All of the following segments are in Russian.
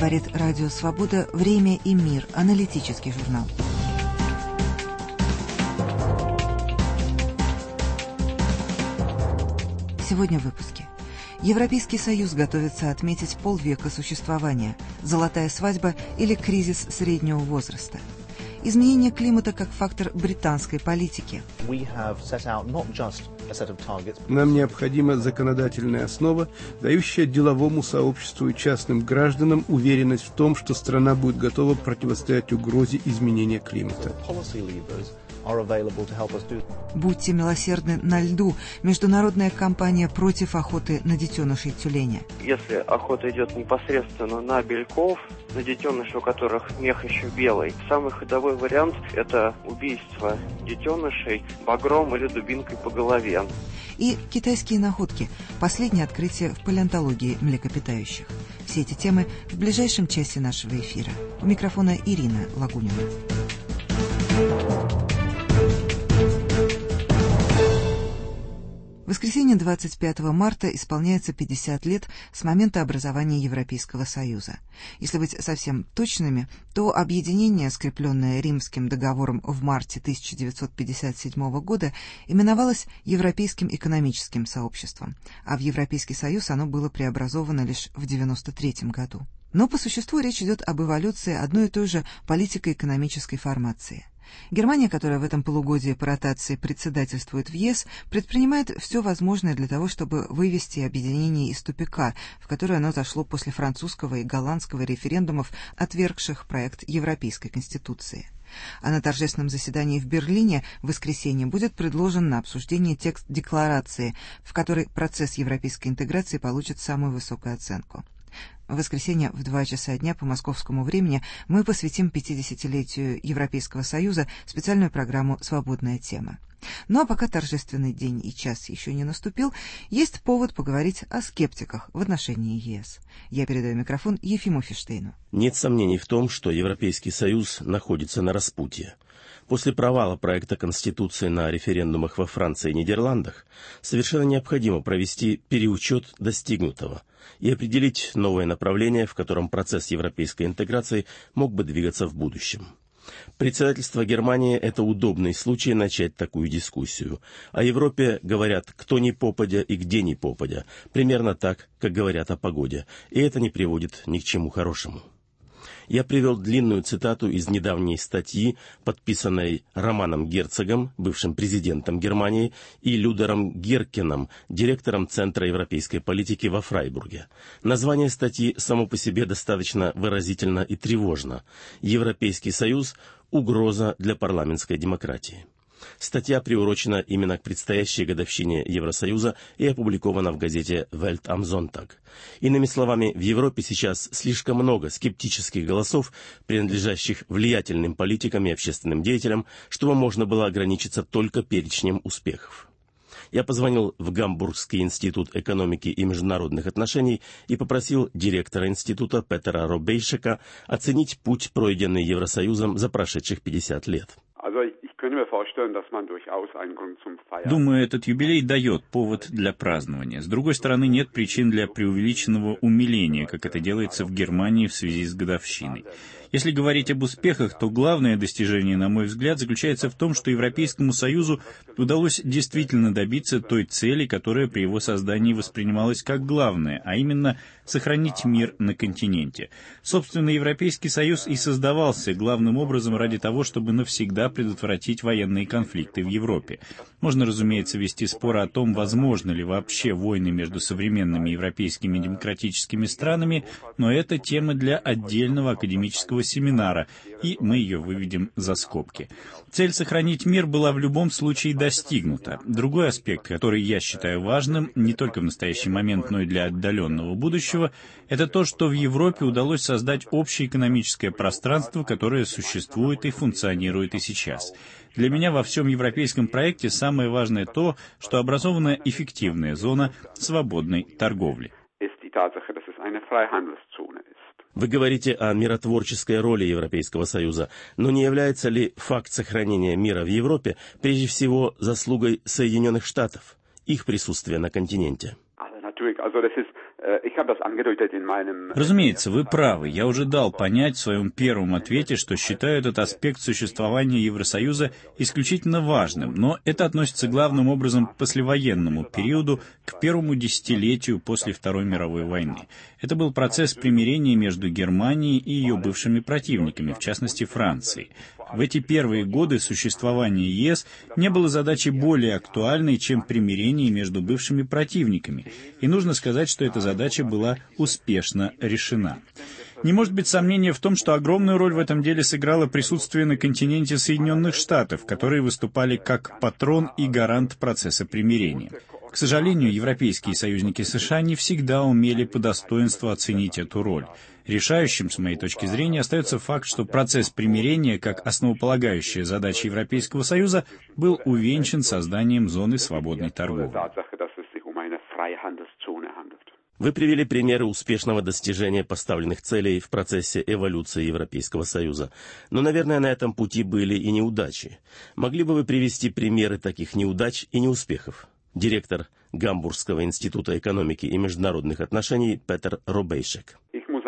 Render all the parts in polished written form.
Говорит Радио Свобода «Время и мир», аналитический журнал. Сегодня в выпуске. Европейский Союз готовится отметить полвека существования, золотая свадьба или кризис среднего возраста. Изменение климата как фактор британской политики. Нам необходима законодательная основа, дающая деловому сообществу и частным гражданам уверенность в том, что страна будет готова противостоять угрозе изменения климата. Будьте милосердны на льду. Международная кампания против охоты на детенышей тюленя. Если охота идет непосредственно на бельков, на детенышей, у которых мех еще белый, самый ходовой вариант – это убийство детенышей багром или дубинкой по голове. И китайские находки. Последнее открытие в палеонтологии млекопитающих. Все эти темы в ближайшем часе нашего эфира. У микрофона Ирина Лагунина. В воскресенье 25 марта исполняется 50 лет с момента образования Европейского Союза. Если быть совсем точными, то объединение, скрепленное Римским договором в марте 1957 года, именовалось Европейским экономическим сообществом, а в Европейский Союз оно было преобразовано лишь в 1993 году. Но по существу речь идет об эволюции одной и той же политико-экономической формации. Германия, которая в этом полугодии по ротации председательствует в ЕС, предпринимает все возможное для того, чтобы вывести объединение из тупика, в которое оно зашло после французского и голландского референдумов, отвергших проект Европейской Конституции. А на торжественном заседании в Берлине в воскресенье будет предложен на обсуждение текст декларации, в которой процесс европейской интеграции получит самую высокую оценку. В воскресенье в 2 часа дня по московскому времени мы посвятим 50-летию Европейского Союза специальную программу «Свободная тема». Ну а пока торжественный день и час еще не наступил, есть повод поговорить о скептиках в отношении ЕС. Я передаю микрофон Ефиму Фиштейну. Нет сомнений в том, что Европейский Союз находится на распутье. После провала проекта Конституции на референдумах во Франции и Нидерландах совершенно необходимо провести переучет достигнутого и определить новое направление, в котором процесс европейской интеграции мог бы двигаться в будущем. Председательство Германии – это удобный случай начать такую дискуссию. О Европе говорят кто ни попадя и где ни попадя, примерно так, как говорят о погоде, и это не приводит ни к чему хорошему. Я привел длинную цитату из недавней статьи, подписанной Романом Герцогом, бывшим президентом Германии, и Людером Геркеном, директором Центра европейской политики во Фрайбурге. Название статьи само по себе достаточно выразительно и тревожно. «Европейский Союз – угроза для парламентской демократии». Статья приурочена именно к предстоящей годовщине Евросоюза и опубликована в газете «Welt am Sonntag». Иными словами, в Европе сейчас слишком много скептических голосов, принадлежащих влиятельным политикам и общественным деятелям, чтобы можно было ограничиться только перечнем успехов. Я позвонил в Гамбургский институт экономики и международных отношений и попросил директора института Петера Робейшека оценить путь, пройденный Евросоюзом за прошедших 50 лет. Думаю, этот юбилей дает повод для празднования. С другой стороны, нет причин для преувеличенного умиления, как это делается в Германии в связи с годовщиной. Если говорить об успехах, то главное достижение, на мой взгляд, заключается в том, что Европейскому Союзу удалось действительно добиться той цели, которая при его создании воспринималась как главная, а именно сохранить мир на континенте. Собственно, Европейский Союз и создавался главным образом ради того, чтобы навсегда предотвратить военные конфликты в Европе. Можно, разумеется, вести споры о том, возможно ли вообще войны между современными европейскими демократическими странами, но это тема для отдельного академического семинара, и мы ее выведем за скобки. Цель сохранить мир была в любом случае достигнута. Другой аспект, который я считаю важным, не только в настоящий момент, но и для отдаленного будущего, это то, что в Европе удалось создать общее экономическое пространство, которое существует и функционирует и сейчас. Для меня во всем европейском проекте самое важное то, что образована эффективная зона свободной торговли. Вы говорите о миротворческой роли Европейского Союза, но не является ли факт сохранения мира в Европе прежде всего заслугой Соединенных Штатов, их присутствия на континенте? Разумеется, вы правы. Я уже дал понять в своем первом ответе, что считаю этот аспект существования Евросоюза исключительно важным, но это относится главным образом к послевоенному периоду, к первому десятилетию после Второй мировой войны. Это был процесс примирения между Германией и ее бывшими противниками, в частности Францией. В эти первые годы существования ЕС не было задачей более актуальной, чем примирение между бывшими противниками, и нужно сказать, что эта задача была успешно решена. Не может быть сомнения в том, что огромную роль в этом деле сыграло присутствие на континенте Соединенных Штатов, которые выступали как патрон и гарант процесса примирения. К сожалению, европейские союзники США не всегда умели по достоинству оценить эту роль. Решающим, с моей точки зрения, остается факт, что процесс примирения, как основополагающая задача Европейского Союза, был увенчан созданием зоны свободной торговли. Вы привели примеры успешного достижения поставленных целей в процессе эволюции Европейского Союза. Но, наверное, на этом пути были и неудачи. Могли бы вы привести примеры таких неудач и неуспехов? Директор Гамбургского института экономики и международных отношений Петер Робейшек.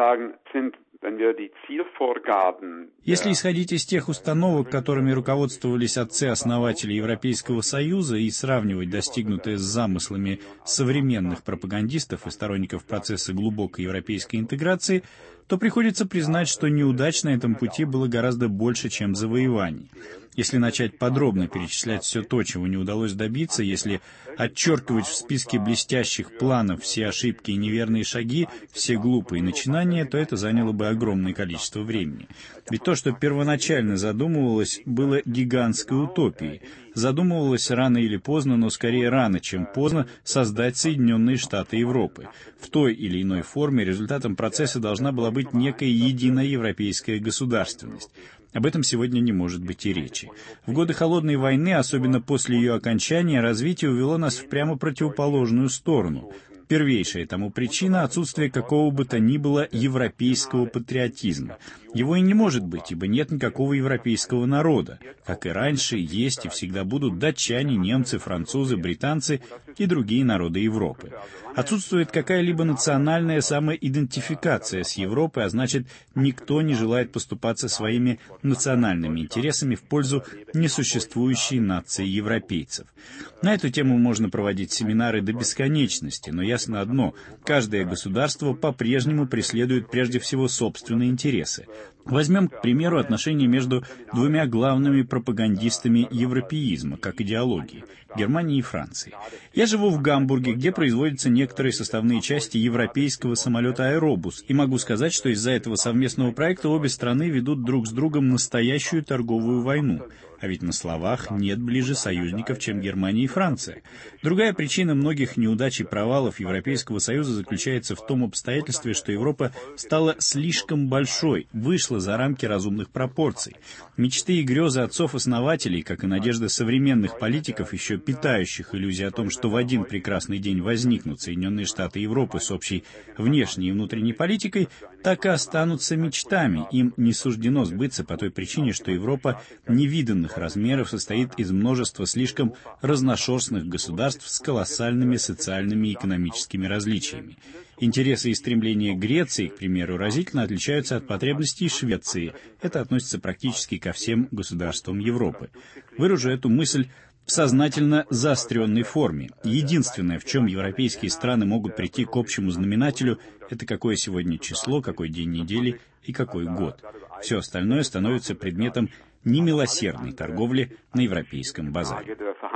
Если исходить из тех установок, которыми руководствовались отцы-основатели Европейского Союза, и сравнивать достигнутое с замыслами современных пропагандистов и сторонников процесса глубокой европейской интеграции, то приходится признать, что неудач на этом пути было гораздо больше, чем завоеваний. Если начать подробно перечислять все то, чего не удалось добиться, если отчеркивать в списке блестящих планов все ошибки и неверные шаги, все глупые начинания, то это заняло бы огромное количество времени. Ведь то, что первоначально задумывалось, было гигантской утопией. Задумывалось рано или поздно, но скорее рано, чем поздно, создать Соединенные Штаты Европы. В той или иной форме результатом процесса должна была быть некая единая европейская государственность. Об этом сегодня не может быть и речи. В годы Холодной войны, особенно после ее окончания, развитие увело нас в прямо противоположную сторону. Первейшая тому причина — отсутствие какого бы то ни было европейского патриотизма. Его и не может быть, ибо нет никакого европейского народа. Как и раньше, есть и всегда будут датчане, немцы, французы, британцы и другие народы Европы. Отсутствует какая-либо национальная самоидентификация с Европой, а значит, никто не желает поступаться своими национальными интересами в пользу несуществующей нации европейцев. На эту тему можно проводить семинары до бесконечности, но ясно одно — каждое государство по-прежнему преследует прежде всего собственные интересы. Возьмем, к примеру, отношения между двумя главными пропагандистами европеизма, как идеологии — Германией и Францией. Я живу в Гамбурге, где производятся некоторые составные части европейского самолета «Аэробус», и могу сказать, что из-за этого совместного проекта обе страны ведут друг с другом настоящую торговую войну. А ведь на словах нет ближе союзников, чем Германия и Франция. Другая причина многих неудач и провалов Европейского Союза заключается в том обстоятельстве, что Европа стала слишком большой, вышла за рамки разумных пропорций. Мечты и грезы отцов-основателей, как и надежды современных политиков, еще питающих иллюзии о том, что в один прекрасный день возникнут Соединенные Штаты Европы с общей внешней и внутренней политикой, так и останутся мечтами. Им не суждено сбыться по той причине, что Европа невиданных размеров состоит из множества слишком разношерстных государств с колоссальными социальными и экономическими различиями. Интересы и стремления Греции, к примеру, разительно отличаются от потребностей Швеции. Это относится практически ко всем государствам Европы. Выражу эту мысль в сознательно заостренной форме. Единственное, в чем европейские страны могут прийти к общему знаменателю, это какое сегодня число, какой день недели и какой год. Все остальное становится предметом немилосердной торговли на европейском базаре.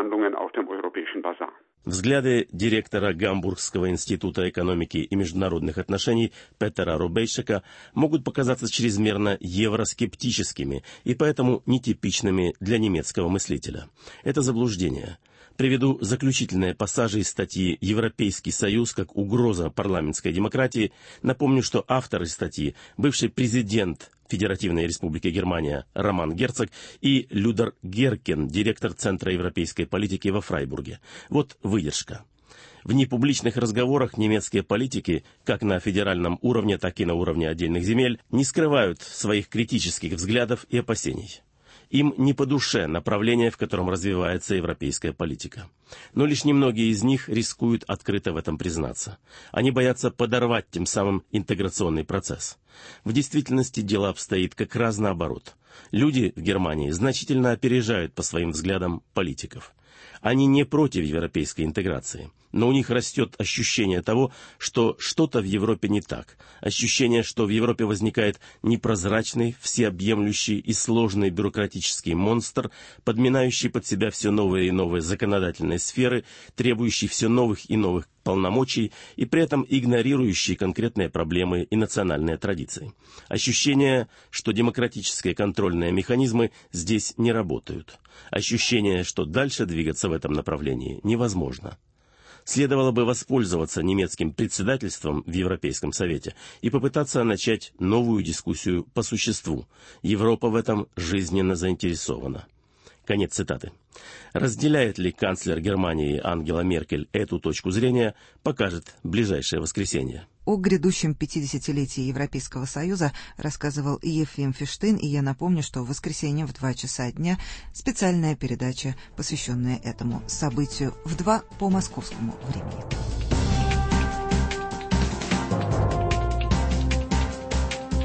Взгляды директора Гамбургского института экономики и международных отношений Петера Робейшека могут показаться чрезмерно евроскептическими и поэтому нетипичными для немецкого мыслителя. Это заблуждение. Приведу заключительные пассажи из статьи «Европейский союз как угроза парламентской демократии». Напомню, что автор статьи — бывший президент Федеративной Республики Германия Роман Герцог и Людер Геркен, директор Центра европейской политики во Фрайбурге. Вот выдержка. В непубличных разговорах немецкие политики, как на федеральном уровне, так и на уровне отдельных земель, не скрывают своих критических взглядов и опасений. Им не по душе направление, в котором развивается европейская политика. Но лишь немногие из них рискуют открыто в этом признаться. Они боятся подорвать тем самым интеграционный процесс. В действительности дело обстоит как раз наоборот. Люди в Германии значительно опережают по своим взглядам политиков. Они не против европейской интеграции, но у них растет ощущение того, что что-то в Европе не так, ощущение, что в Европе возникает непрозрачный, всеобъемлющий и сложный бюрократический монстр, подминающий под себя все новые и новые законодательные сферы, требующий все новых и новых полномочий и при этом игнорирующий конкретные проблемы и национальные традиции. Ощущение, что демократические контрольные механизмы здесь не работают. Ощущение, что дальше двигаться в этом направлении невозможно. Следовало бы воспользоваться немецким председательством в Европейском Совете и попытаться начать новую дискуссию по существу. Европа в этом жизненно заинтересована. Конец цитаты. Разделяет ли канцлер Германии Ангела Меркель эту точку зрения, покажет ближайшее воскресенье. О грядущем 50-летии Европейского Союза рассказывал Ефим Фиштейн, и я напомню, что в воскресенье в 2 часа дня специальная передача, посвященная этому событию в 2 по московскому времени.